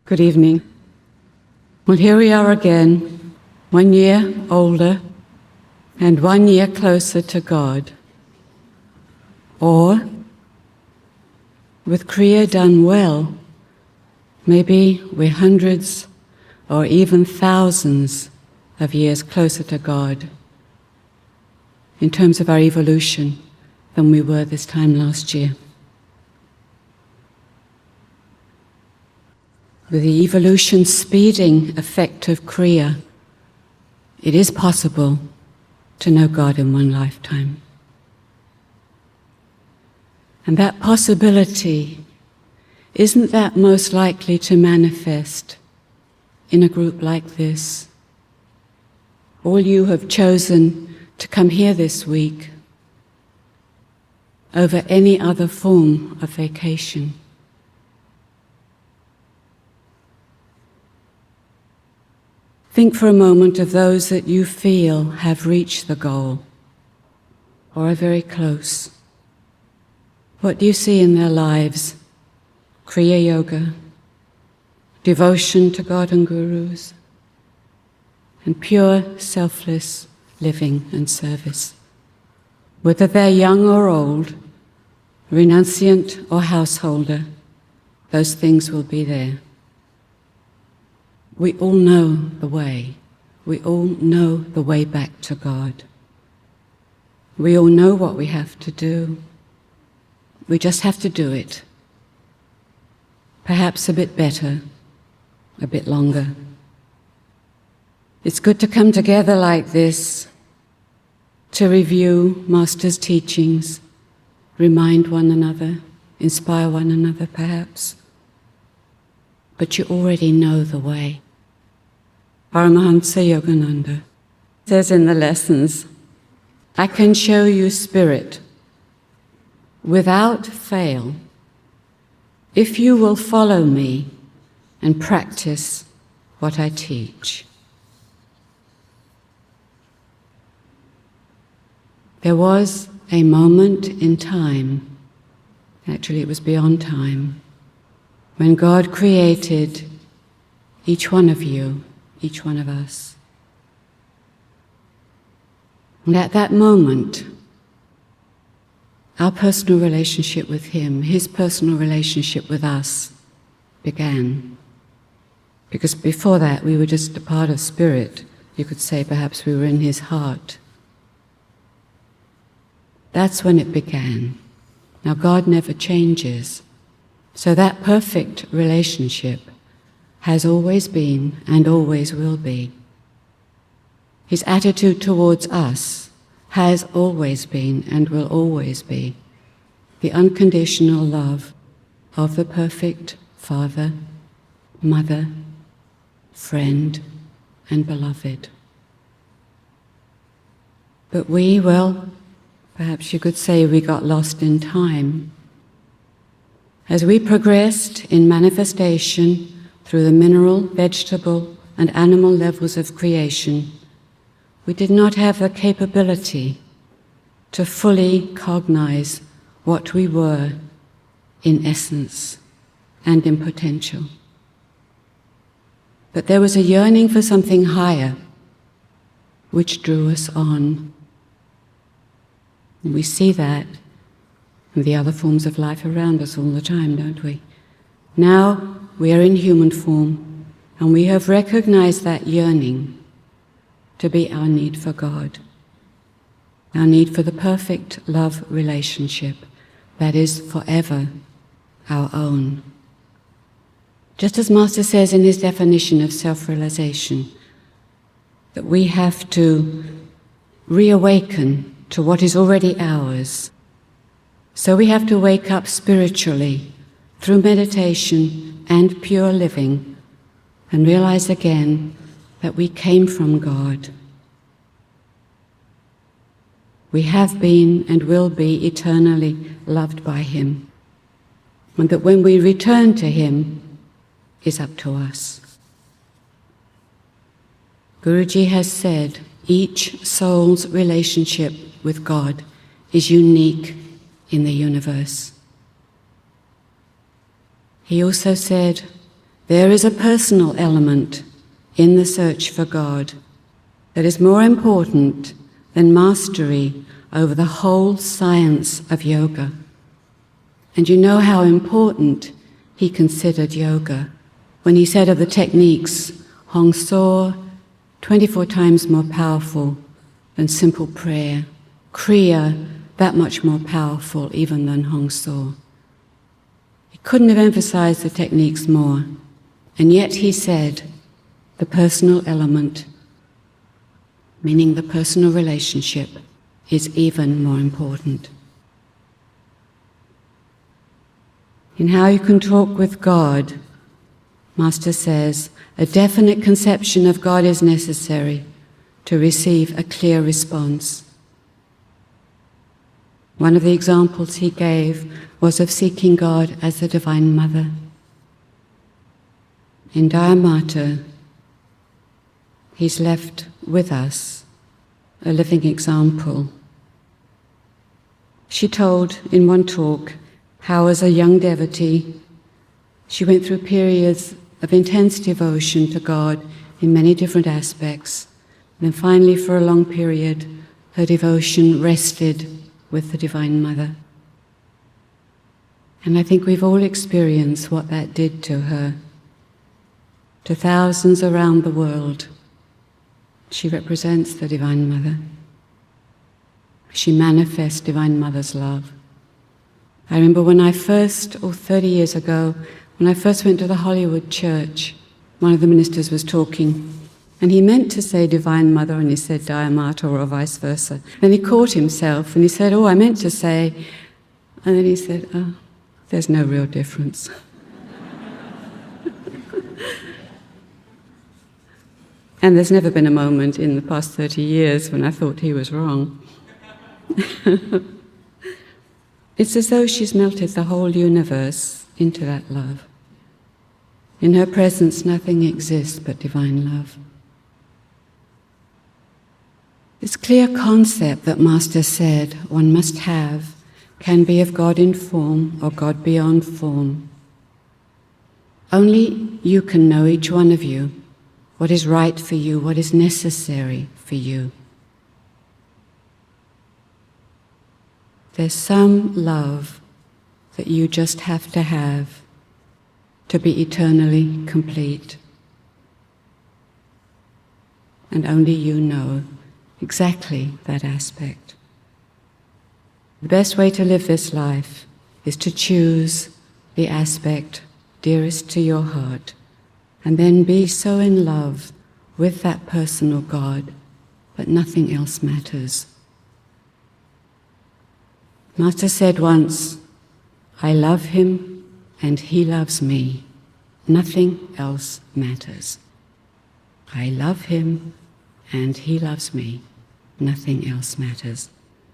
Good evening. Well, here we are again, 1 year older and 1 year closer to God. Or, with Kriya done well, maybe we're hundreds or even thousands of years closer to God in terms of our evolution than we were this time last year. With the evolution speeding effect of Kriya, it is possible to know God in one lifetime. And that possibility, isn't that most likely to manifest in a group like this? All you have chosen to come here this week over any other form of vacation. Think for a moment of those that you feel have reached the goal or are very close. What do you see in their lives? Kriya Yoga, devotion to God and gurus, and pure selfless living and service. Whether they're young or old, renunciant or householder, those things will be there. We all know the way. We all know the way back to God. We all know what we have to do. We just have to do it. Perhaps a bit better, a bit longer. It's good to come together like this, to review Master's teachings, remind one another, inspire one another perhaps. But you already know the way. Paramahansa Yogananda says in the lessons, I can show you spirit without fail if you will follow me and practice what I teach. There was a moment in time, actually it was beyond time, when God created each one of you, each one of us. And at that moment, our personal relationship with Him, His personal relationship with us, began. Because before that, we were just a part of spirit. You could say perhaps we were in His heart. That's when it began. Now, God never changes. So that perfect relationship has always been and always will be. His attitude towards us has always been and will always be the unconditional love of the perfect Father, Mother, friend, and beloved. But we, well, perhaps you could say we got lost in time. As we progressed in manifestation through the mineral, vegetable, and animal levels of creation, we did not have the capability to fully cognize what we were in essence and in potential. But there was a yearning for something higher which drew us on. And we see that in the other forms of life around us all the time, don't we? Now we are in human form, and we have recognized that yearning to be our need for God, our need for the perfect love relationship that is forever our own. Just as Master says in his definition of self-realization, that we have to reawaken to what is already ours. So we have to wake up spiritually through meditation and pure living and realize again that we came from God. We have been and will be eternally loved by Him, and that when we return to Him is up to us. Guruji has said each soul's relationship with God is unique in the universe. He also said There is a personal element in the search for God that is more important than mastery over the whole science of yoga. And you know how important he considered yoga when he said of the techniques, Hong So, 24 times more powerful than simple prayer, Kriya, that much more powerful even than Hong So. He couldn't have emphasized the techniques more, and yet he said the personal element, meaning the personal relationship, is even more important. In How You Can Talk with God, Master says, a definite conception of God is necessary to receive a clear response. One of the examples he gave was of seeking God as the Divine Mother. In Dayamata, he's left with us a living example. She told in one talk how as a young devotee, she went through periods of intense devotion to God in many different aspects. And then finally, for a long period, her devotion rested with the Divine Mother. And I think we've all experienced what that did to her. To thousands around the world, she represents the Divine Mother. She manifests Divine Mother's love. I remember when I first, 30 years ago, when I first went to the Hollywood church, one of the ministers was talking, and he meant to say Divine Mother, and he said Dayamata, or vice versa. Then he caught himself, and he said, I meant to say, and then he said, there's no real difference. And there's never been a moment in the past 30 years when I thought he was wrong. It's as though she's melted the whole universe into that love. In her presence, nothing exists but divine love. This clear concept that Master said one must have can be of God in form or God beyond form. Only you can know, each one of you, what is right for you, what is necessary for you. There's some love that you just have to be eternally complete. And only you know exactly that aspect. The best way to live this life is to choose the aspect dearest to your heart, and then be so in love with that personal God that nothing else matters. Master said once, I love him and he loves me. Nothing else matters. I love him and he loves me. Nothing else matters.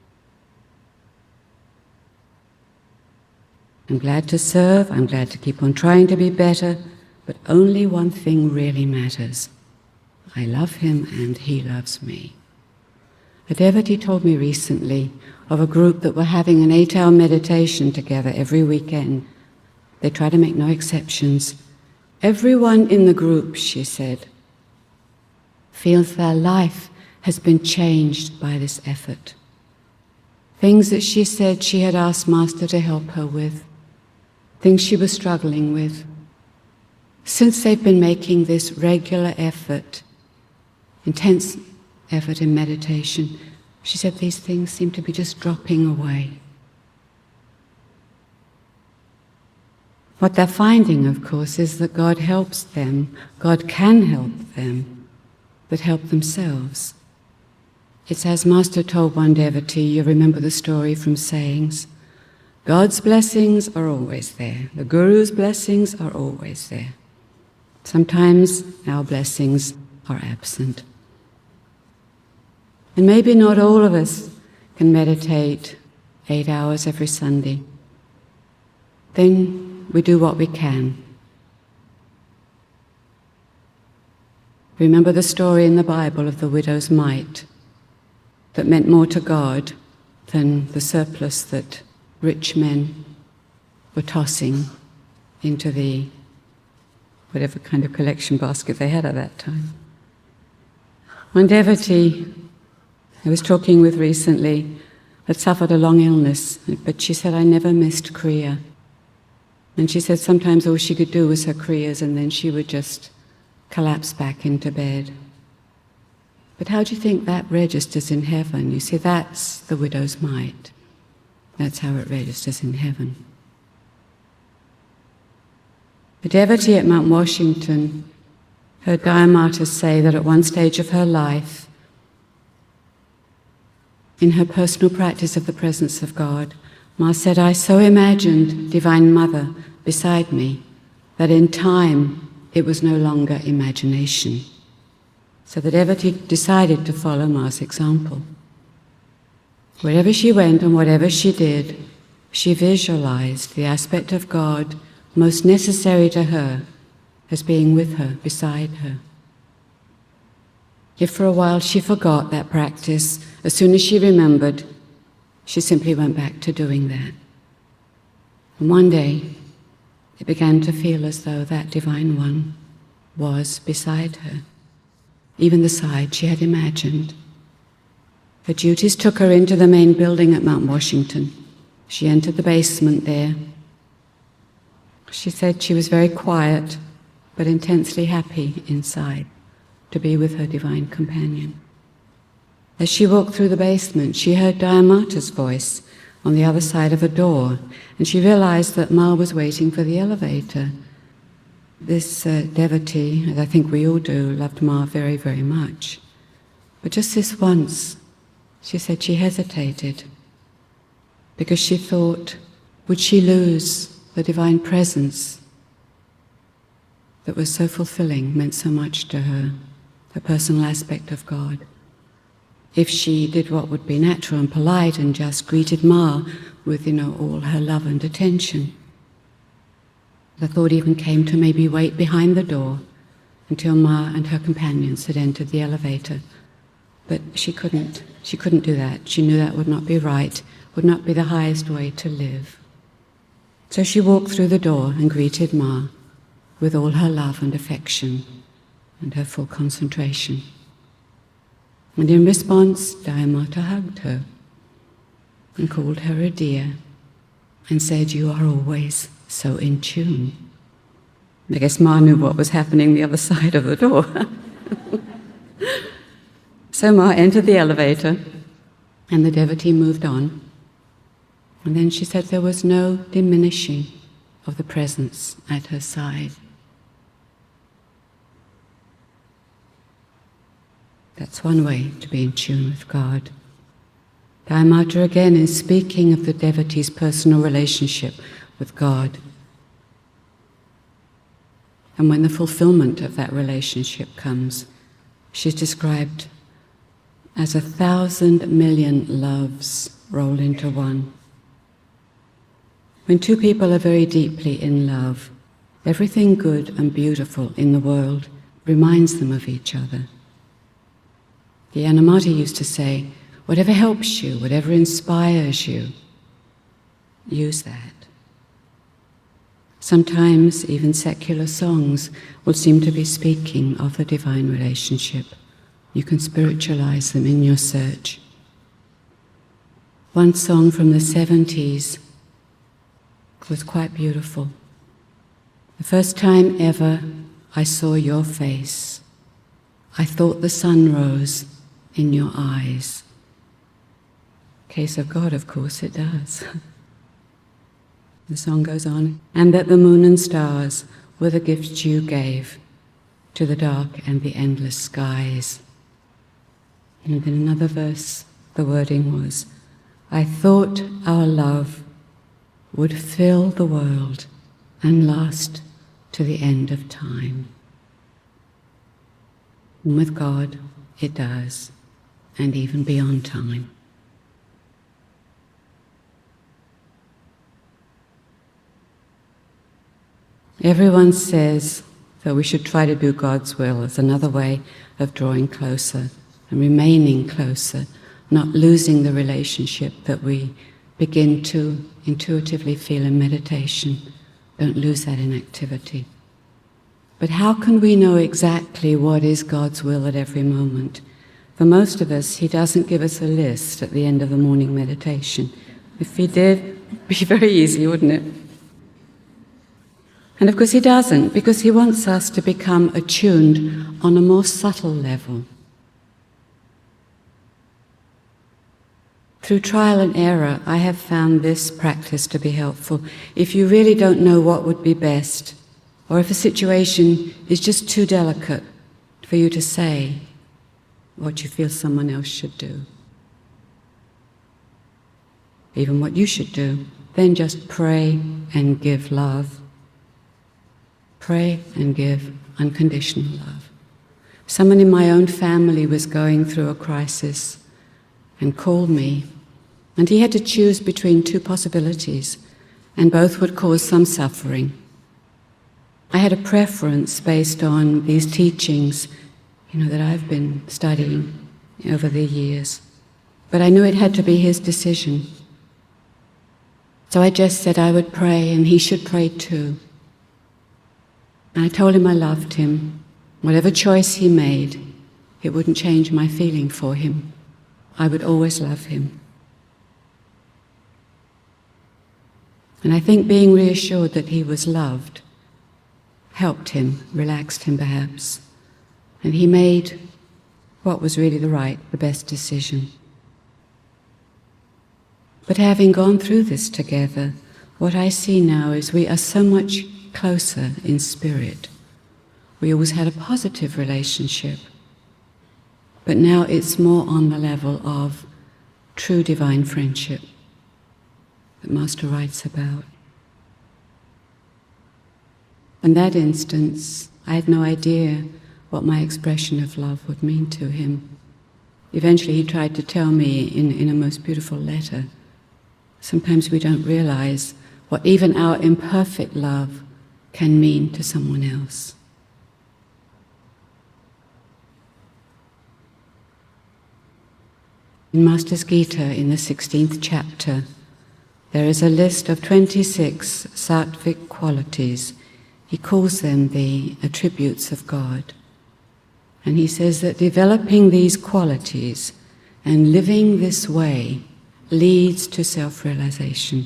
I'm glad to serve, I'm glad to keep on trying to be better, but only one thing really matters. I love him and he loves me. A devotee told me recently of a group that were having an 8-hour meditation together every weekend. They try to make no exceptions. Everyone in the group, she said, feels their life has been changed by this effort. Things that she said she had asked Master to help her with, things she was struggling with. Since they've been making this regular effort, intense effort in meditation, she said these things seem to be just dropping away. What they're finding, of course, is that God helps them, God can help them, but help themselves. It's as Master told one devotee, you remember the story from Sayings, God's blessings are always there, the Guru's blessings are always there. Sometimes our blessings are absent. And maybe not all of us can meditate 8 hours every Sunday. Then we do what we can. Remember the story in the Bible of the widow's mite that meant more to God than the surplus that rich men were tossing into the whatever kind of collection basket they had at that time. One devotee I was talking with recently had suffered a long illness, but she said, I never missed Kriya. And she said sometimes all she could do was her Kriyas, and then she would just collapse back into bed. But how do you think that registers in heaven? You see, that's the widow's mite. That's how it registers in heaven. A devotee at Mount Washington heard Dayamata say that at one stage of her life, in her personal practice of the presence of God, Ma said, I so imagined Divine Mother beside me that in time it was no longer imagination. So the devotee decided to follow Ma's example. Wherever she went and whatever she did, she visualized the aspect of God most necessary to her as being with her, beside her. If for a while she forgot that practice, as soon as she remembered, she simply went back to doing that. And one day, it began to feel as though that Divine One was beside her, even the side she had imagined. Her duties took her into the main building at Mount Washington. She entered the basement there. She said she was very quiet, but intensely happy inside to be with her divine companion. As she walked through the basement, she heard Dayamata's voice on the other side of a door, and she realized that Ma was waiting for the elevator. This devotee, as I think we all do, loved Ma very, very much. But just this once, she said she hesitated because she thought, would she lose the divine presence that was so fulfilling, meant so much to her, the personal aspect of God, if she did what would be natural and polite and just greeted Ma with, all her love and attention. The thought even came to maybe wait behind the door until Ma and her companions had entered the elevator. But she couldn't do that. She knew that would not be right, would not be the highest way to live. So she walked through the door and greeted Ma with all her love and affection and her full concentration. And in response, Dayamata hugged her and called her a dear and said, you are always so in tune. I guess Ma knew what was happening the other side of the door. So Ma entered the elevator and the devotee moved on. And then she said there was no diminishing of the presence at her side. That's one way to be in tune with God. Dayamata again is speaking of the devotee's personal relationship with God. And when the fulfillment of that relationship comes, she's described as 1,000 million loves roll into one. When two people are very deeply in love, everything good and beautiful in the world reminds them of each other. The Anamata used to say, whatever helps you, whatever inspires you, use that. Sometimes even secular songs will seem to be speaking of the divine relationship. You can spiritualize them in your search. One song from the 70s was quite beautiful. The first time ever I saw your face, I thought the sun rose in your eyes. Case of God, of course, it does. The song goes on, and that the moon and stars were the gifts you gave to the dark and the endless skies. And in another verse, the wording was, I thought our love would fill the world and last to the end of time. And with God, it does, and even beyond time. Everyone says that we should try to do God's will as another way of drawing closer and remaining closer, not losing the relationship that we begin to intuitively feel in meditation. Don't lose that in activity. But how can we know exactly what is God's will at every moment? For most of us, He doesn't give us a list at the end of the morning meditation. If He did, it'd be very easy, wouldn't it? And of course He doesn't, because He wants us to become attuned on a more subtle level. Through trial and error, I have found this practice to be helpful. If you really don't know what would be best, or if a situation is just too delicate for you to say what you feel someone else should do, even what you should do, then just pray and give love. Pray and give unconditional love. Someone in my own family was going through a crisis and called me, and he had to choose between two possibilities, and both would cause some suffering. I had a preference based on these teachings, that I've been studying over the years, but I knew it had to be his decision. So I just said I would pray and he should pray too. And I told him I loved him. Whatever choice he made, it wouldn't change my feeling for him. I would always love him. And I think being reassured that he was loved helped him, relaxed him perhaps, and he made what was really the best decision. But having gone through this together, what I see now is we are so much closer in spirit. We always had a positive relationship, but now it's more on the level of true divine friendship that Master writes about. In that instance, I had no idea what my expression of love would mean to him. Eventually he tried to tell me in a most beautiful letter. Sometimes we don't realize what even our imperfect love can mean to someone else. In Master's Gita, in the 16th chapter, there is a list of 26 sattvic qualities. He calls them the attributes of God. And he says that developing these qualities and living this way leads to self-realization.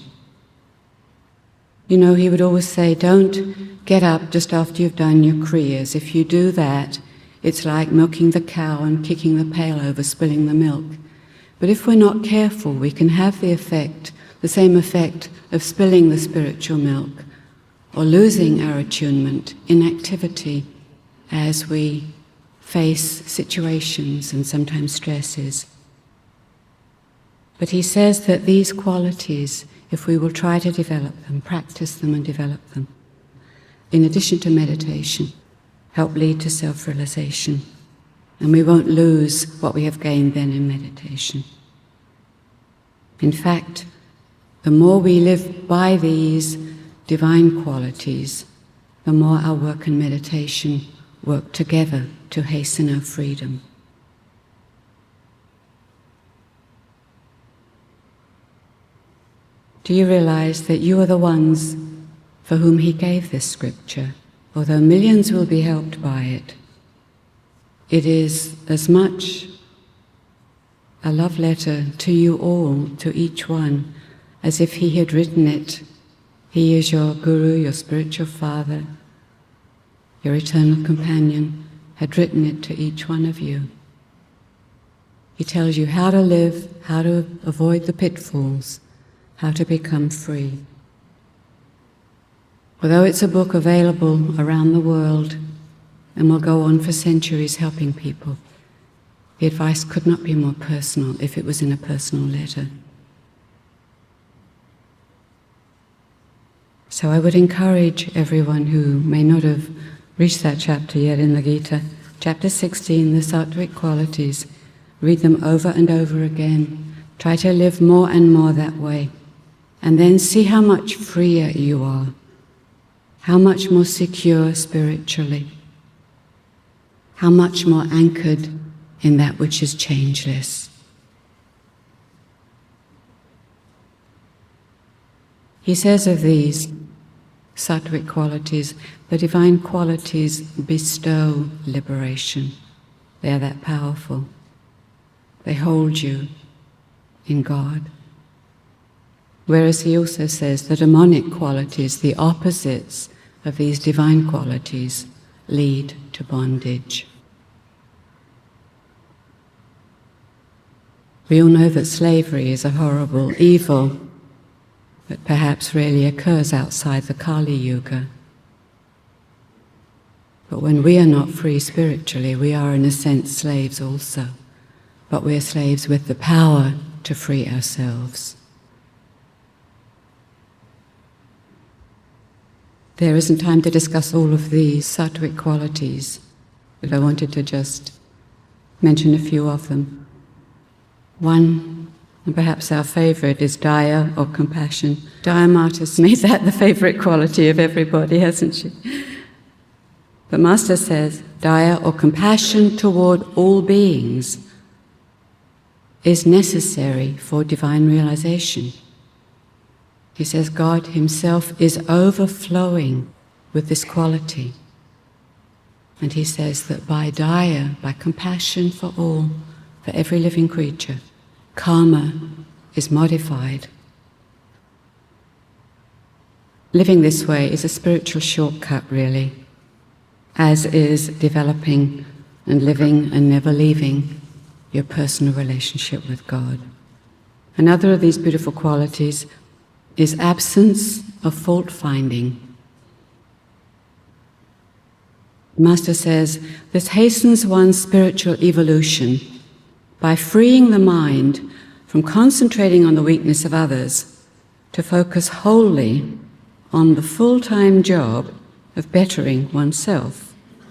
He would always say, don't get up just after you've done your kriyas. If you do that, it's like milking the cow and kicking the pail over, spilling the milk. But if we're not careful, we can have the same effect of spilling the spiritual milk or losing our attunement, inactivity, as we face situations and sometimes stresses. But he says that these qualities, if we will try to develop them, practice them and develop them, in addition to meditation, help lead to self-realization. And we won't lose what we have gained then in meditation. In fact, the more we live by these divine qualities, the more our work and meditation work together to hasten our freedom. Do you realize that you are the ones for whom he gave this scripture? Although millions will be helped by it, it is as much a love letter to you all, to each one, as if he had written it. He is your guru, your spiritual father, your eternal companion, had written it to each one of you. He tells you how to live, how to avoid the pitfalls, how to become free. Although it's a book available around the world and will go on for centuries helping people, the advice could not be more personal if it was in a personal letter. So I would encourage everyone who may not have reached that chapter yet in the Gita, chapter 16, the sattvic qualities, read them over and over again. Try to live more and more that way. And then see how much freer you are, how much more secure spiritually, how much more anchored in that which is changeless. He says of these, sattvic qualities, the divine qualities bestow liberation. They are that powerful. They hold you in God. Whereas he also says the demonic qualities, the opposites of these divine qualities, lead to bondage. We all know that slavery is a horrible evil that perhaps really occurs outside the Kali Yuga. But when we are not free spiritually, we are in a sense slaves also. But we are slaves with the power to free ourselves. There isn't time to discuss all of these sattvic qualities, but I wanted to just mention a few of them. One, and perhaps our favorite, is daya, or compassion. Daya Mata's made that the favorite quality of everybody, hasn't she? But Master says, daya, or compassion toward all beings, is necessary for divine realization. He says God himself is overflowing with this quality. And he says that by daya, by compassion for all, for every living creature, karma is modified. Living this way is a spiritual shortcut, really, as is developing and living and never leaving your personal relationship with God. Another of these beautiful qualities is absence of fault-finding. Master says, this hastens one's spiritual evolution by freeing the mind from concentrating on the weakness of others to focus wholly on the full-time job of bettering oneself.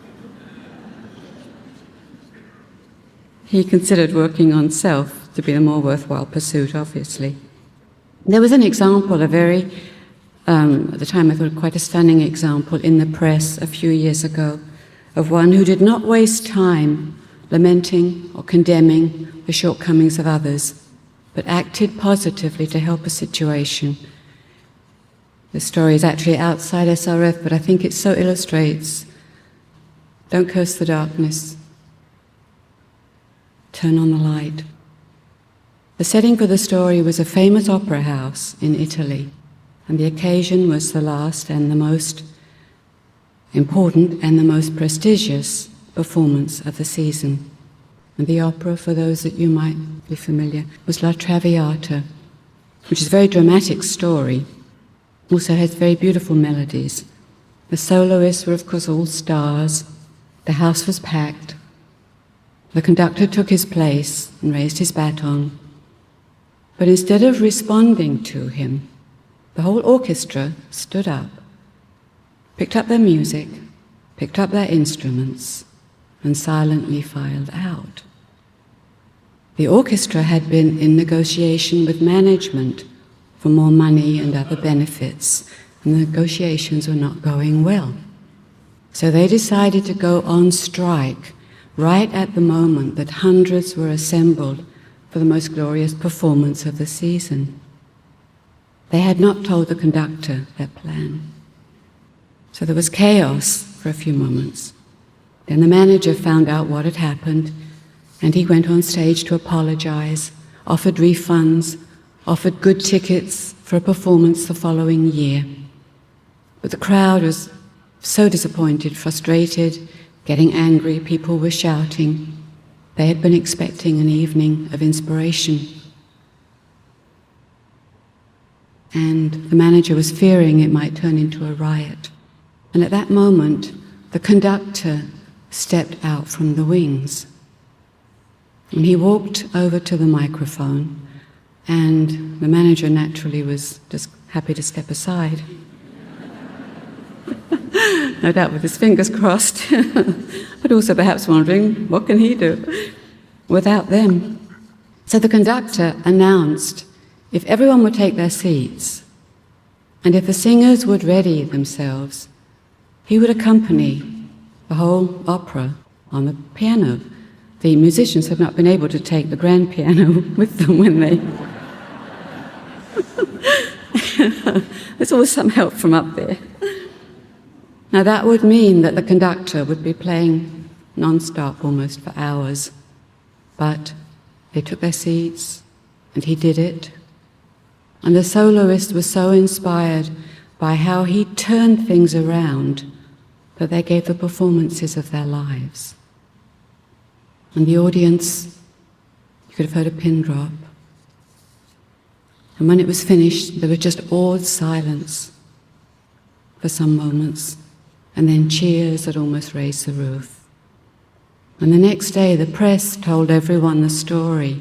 He considered working on self to be the more worthwhile pursuit, obviously. There was an example, at the time I thought quite a stunning example in the press a few years ago, of one who did not waste time lamenting or condemning the shortcomings of others, but acted positively to help a situation. The story is actually outside SRF, but I think it so illustrates, don't curse the darkness, turn on the light. The setting for the story was a famous opera house in Italy, and the occasion was the last and the most important and the most prestigious performance of the season. And the opera, for those that you might be familiar, was La Traviata, which is a very dramatic story, also has very beautiful melodies. The soloists were, of course, all stars. The house was packed. The conductor took his place and raised his baton. But instead of responding to him, the whole orchestra stood up, picked up their music, picked up their instruments, and silently filed out. The orchestra had been in negotiation with management for more money and other benefits, and the negotiations were not going well. So they decided to go on strike right at the moment that hundreds were assembled for the most glorious performance of the season. They had not told the conductor their plan. So there was chaos for a few moments. Then the manager found out what had happened, and he went on stage to apologize, offered refunds, offered good tickets for a performance the following year. But the crowd was so disappointed, frustrated, getting angry. People were shouting. They had been expecting an evening of inspiration. And the manager was fearing it might turn into a riot. And at that moment, the conductor stepped out from the wings. And he walked over to the microphone, and the manager naturally was just happy to step aside. No doubt with his fingers crossed, but also perhaps wondering, what can he do without them? So the conductor announced if everyone would take their seats, and if the singers would ready themselves, he would accompany the whole opera on the piano. The musicians had not been able to take the grand piano with them when they... There's always some help from up there. Now that would mean that the conductor would be playing non-stop almost for hours, but they took their seats and he did it. And the soloist was so inspired by how he turned things around that they gave the performances of their lives. And the audience, you could have heard a pin drop. And when it was finished, there was just awed silence for some moments, and then cheers that almost raised the roof. And the next day, the press told everyone the story.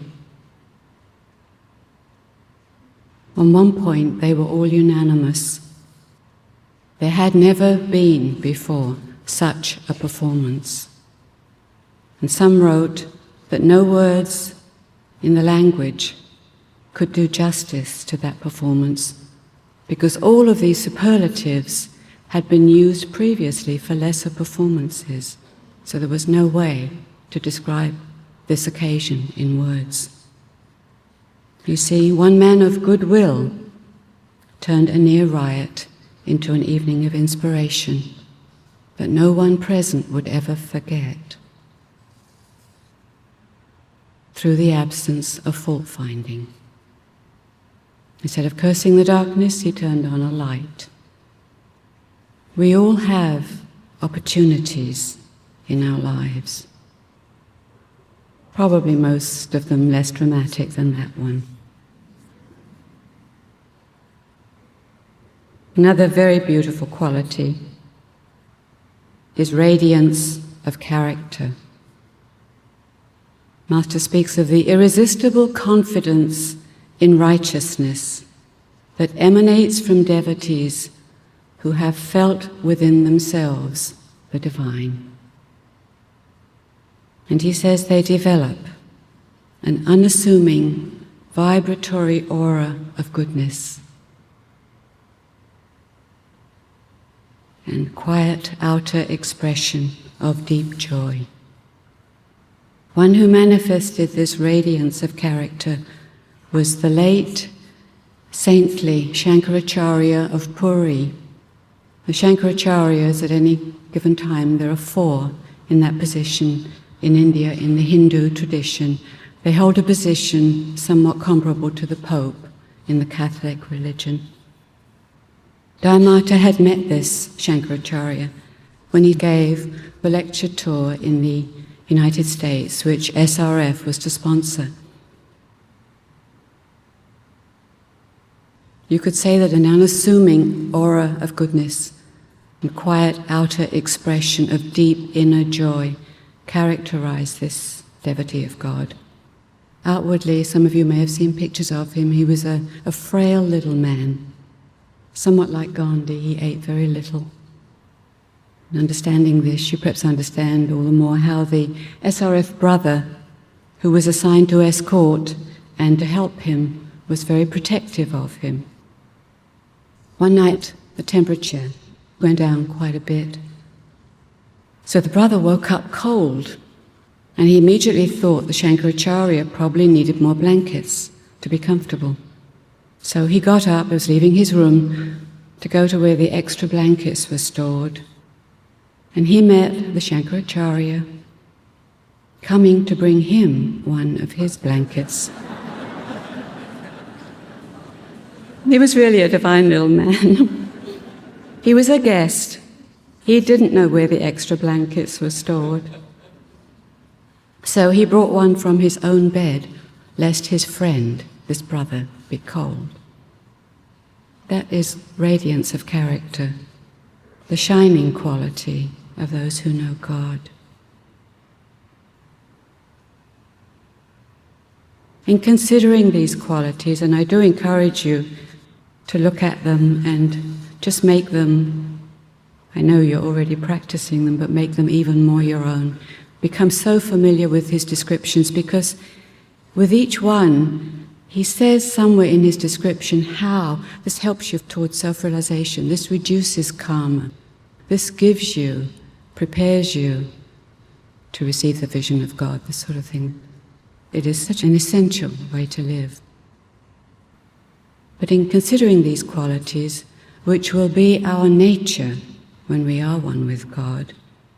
On one point, they were all unanimous. There had never been before such a performance. And some wrote that no words in the language could do justice to that performance, because all of these superlatives had been used previously for lesser performances, so there was no way to describe this occasion in words. You see, one man of goodwill turned a near riot into an evening of inspiration that no one present would ever forget, through the absence of fault-finding. Instead of cursing the darkness, he turned on a light. We all have opportunities in our lives, probably most of them less dramatic than that one. Another very beautiful quality is radiance of character. Master speaks of the irresistible confidence in righteousness that emanates from devotees who have felt within themselves the divine. And he says they develop an unassuming, vibratory aura of goodness and quiet outer expression of deep joy. One who manifested this radiance of character was the late saintly Shankaracharya of Puri. The Shankaracharyas, at any given time, there are 4 in that position in India, in the Hindu tradition. They hold a position somewhat comparable to the Pope in the Catholic religion. Dayamata had met this Shankaracharya when he gave the lecture tour in the United States, which SRF was to sponsor. You could say that an unassuming aura of goodness and quiet outer expression of deep inner joy characterized this devotee of God. Outwardly, some of you may have seen pictures of him. He was a frail little man, somewhat like Gandhi. He ate very little. And understanding this, you perhaps understand all the more how the SRF brother, who was assigned to escort and to help him, was very protective of him. One night, the temperature went down quite a bit. So the brother woke up cold, and he immediately thought the Shankaracharya probably needed more blankets to be comfortable. So he got up, was leaving his room to go to where the extra blankets were stored, and he met the Shankaracharya coming to bring him one of his blankets. He was really a divine little man. He was a guest. He didn't know where the extra blankets were stored. So he brought one from his own bed, lest his friend, this brother, be cold. That is radiance of character, the shining quality of those who know God. In considering these qualities, and I do encourage you to look at them and just make them, I know you're already practicing them, but make them even more your own. Become so familiar with his descriptions, because with each one, he says somewhere in his description how this helps you towards self-realization, this reduces karma, this gives you, prepares you to receive the vision of God, this sort of thing. It is such an essential way to live. But in considering these qualities, which will be our nature when we are one with God.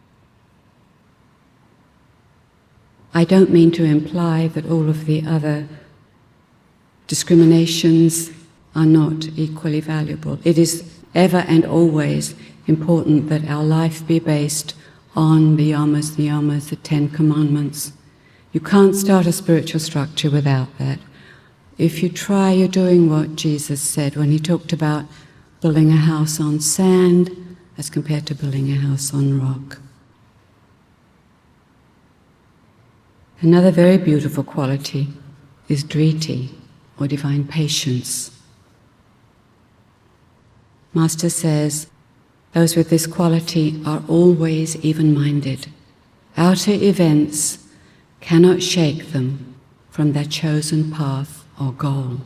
I don't mean to imply that all of the other discriminations are not equally valuable. It is ever and always important that our life be based on the yamas, the 10 commandments. You can't start a spiritual structure without that. If you try, you're doing what Jesus said when he talked about building a house on sand as compared to building a house on rock. Another very beautiful quality is driti, or divine patience. Master says, those with this quality are always even-minded. Outer events cannot shake them from their chosen path or goal.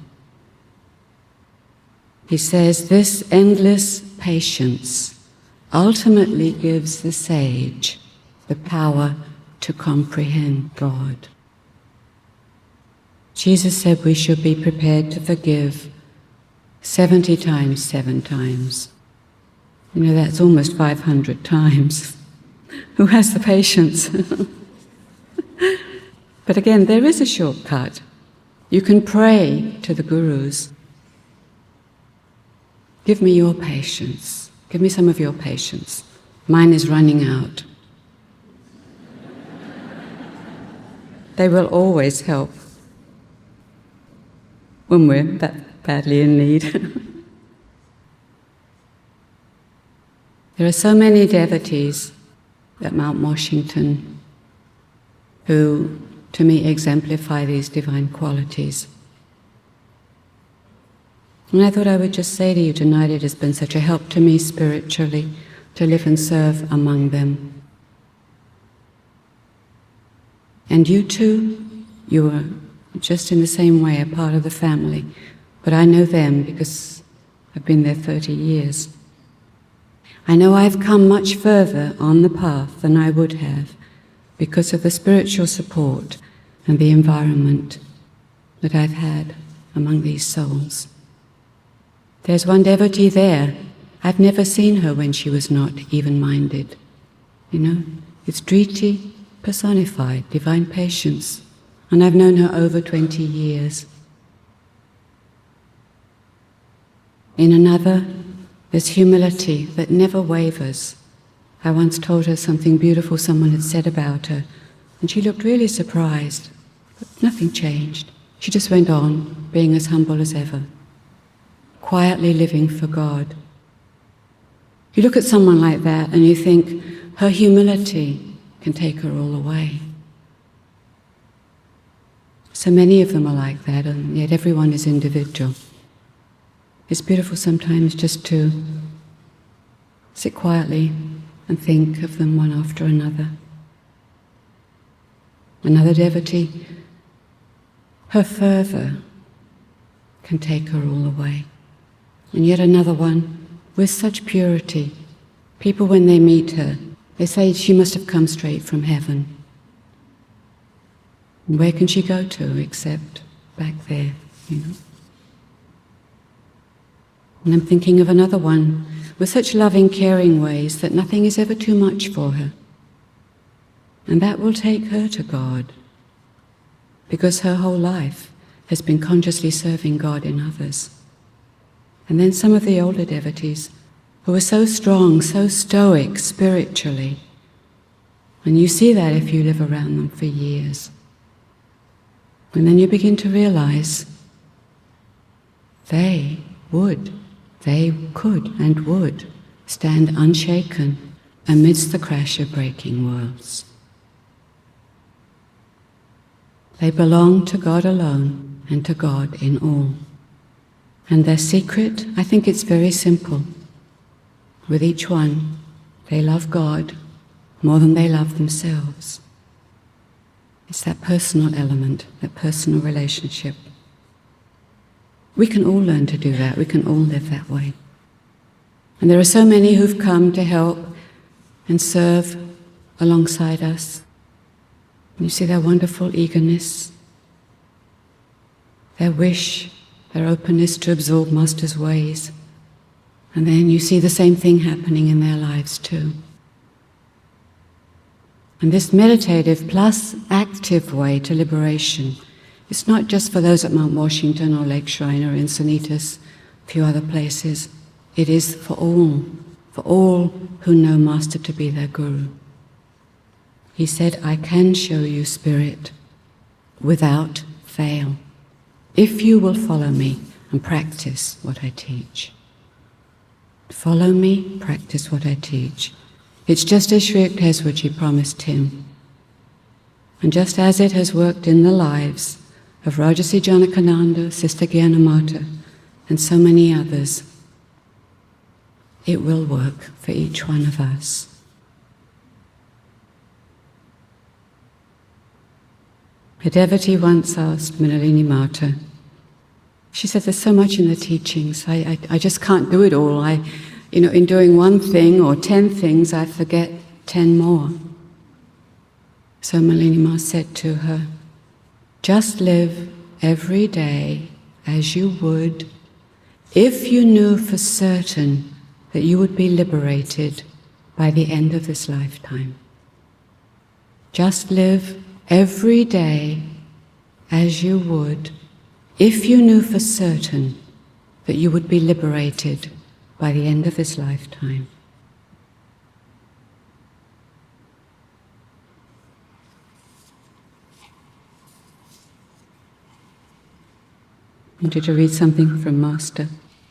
He says this endless patience ultimately gives the sage the power to comprehend God. Jesus said we should be prepared to forgive 70 times, 7 times. You know, that's almost 500 times. Who has the patience? But again, there is a shortcut. You can pray to the gurus. Give me your patience. Give me some of your patience. Mine is running out. They will always help when we're that badly in need. There are so many devotees at Mount Washington who, to me, exemplify these divine qualities. And I thought I would just say to you tonight, it has been such a help to me spiritually to live and serve among them. And you too, you are just in the same way a part of the family. But I know them because I've been there 30 years. I know I've come much further on the path than I would have because of the spiritual support and the environment that I've had among these souls. There's one devotee there. I've never seen her when she was not even-minded. You know, it's driti personified, divine patience. And I've known her over 20 years. In another, there's humility that never wavers. I once told her something beautiful someone had said about her, and she looked really surprised, but nothing changed. She just went on, being as humble as ever, quietly living for God. You look at someone like that and you think, her humility can take her all away. So many of them are like that, and yet everyone is individual. It's beautiful sometimes just to sit quietly and think of them one after another. Another devotee, her fervour can take her all away. And yet another one with such purity. People, when they meet her, they say she must have come straight from heaven. And where can she go to except back there, you know? And I'm thinking of another one with such loving, caring ways that nothing is ever too much for her. And that will take her to God, because her whole life has been consciously serving God in others. And then some of the older devotees who are so strong, so stoic spiritually. And you see that if you live around them for years. And then you begin to realize they could and would stand unshaken amidst the crash of breaking worlds. They belong to God alone and to God in all. And their secret, I think it's very simple. With each one, they love God more than they love themselves. It's that personal element, that personal relationship. We can all learn to do that. We can all live that way. And there are so many who've come to help and serve alongside us. And you see their wonderful eagerness, their wish, their openness to absorb Master's ways. And then you see the same thing happening in their lives too. And this meditative plus active way to liberation, it's not just for those at Mount Washington or Lake Shrine or Encinitas, a few other places. It is for all who know Master to be their Guru. He said, I can show you spirit without fail, if you will follow me and practice what I teach. Follow me, practice what I teach. It's just as Sri Yukteswarji promised him. And just as it has worked in the lives of Rajarsi Janakananda, Sister Gyanamata, and so many others, it will work for each one of us. A devotee once asked Mrinalini Mata, she said, there's so much in the teachings, I just can't do it all. In doing one thing or 10 things, I forget 10 more. So Mrinalini Mata said to her, just live every day as you would if you knew for certain that you would be liberated by the end of this lifetime. Just live every day as you would if you knew for certain that you would be liberated by the end of this lifetime. I wanted to read something from Master.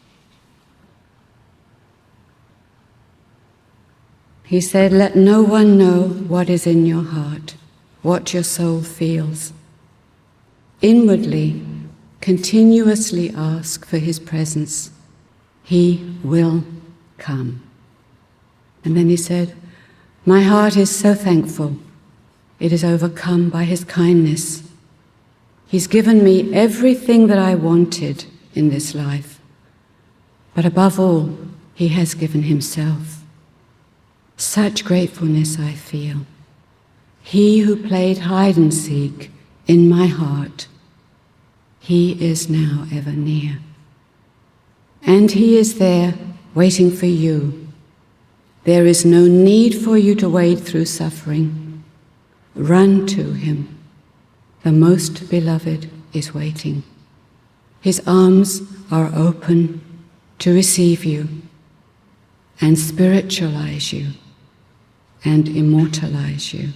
He said, let no one know what is in your heart, what your soul feels. Inwardly, continuously ask for his presence. He will come. And then he said, my heart is so thankful. It is overcome by his kindness. He's given me everything that I wanted in this life. But above all, he has given himself. Such gratefulness I feel. He who played hide and seek in my heart, he is now ever near. And he is there waiting for you. There is no need for you to wade through suffering. Run to him. The most beloved is waiting. His arms are open to receive you and spiritualize you and immortalize you.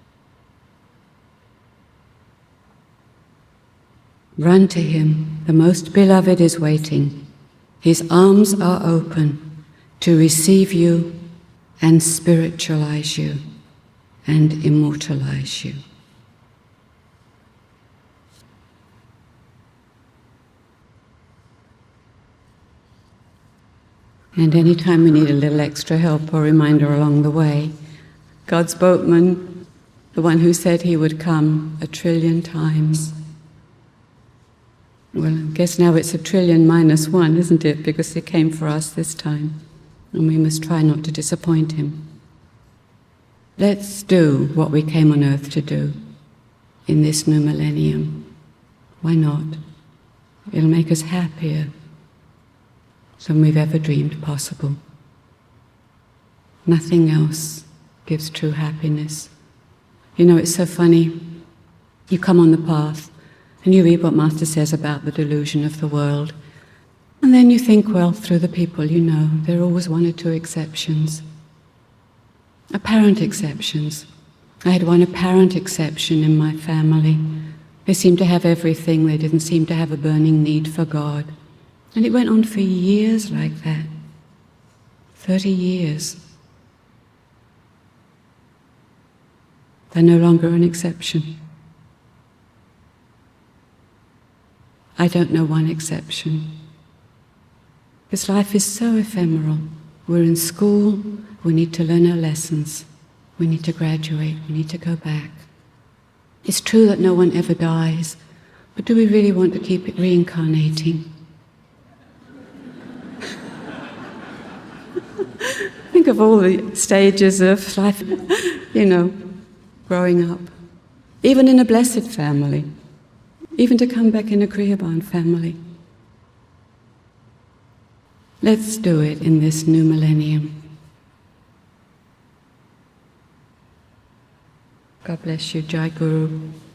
Run to him. The most beloved is waiting. His arms are open to receive you and spiritualize you and immortalize you. And anytime we need a little extra help or reminder along the way, God's boatman, the one who said he would come 1 trillion times. Well, I guess now it's 1 trillion minus 1, isn't it? Because he came for us this time. And we must try not to disappoint him. Let's do what we came on earth to do in this new millennium. Why not? It'll make us happier than we've ever dreamed possible. Nothing else gives true happiness. You know, it's so funny. You come on the path and you read what Master says about the delusion of the world. And then you think, well, through the people you know, there are always 1 or 2 exceptions. Apparent exceptions. I had one apparent exception in my family. They seemed to have everything. They didn't seem to have a burning need for God. And it went on for years like that. 30 years. They're no longer an exception. I don't know one exception. This life is so ephemeral. We're in school, we need to learn our lessons. We need to graduate, we need to go back. It's true that no one ever dies, but do we really want to keep it reincarnating? Think of all the stages of life, you know, growing up. Even in a blessed family. Even to come back in a Kriyaban family. Let's do it in this new millennium. God bless you, Jai Guru.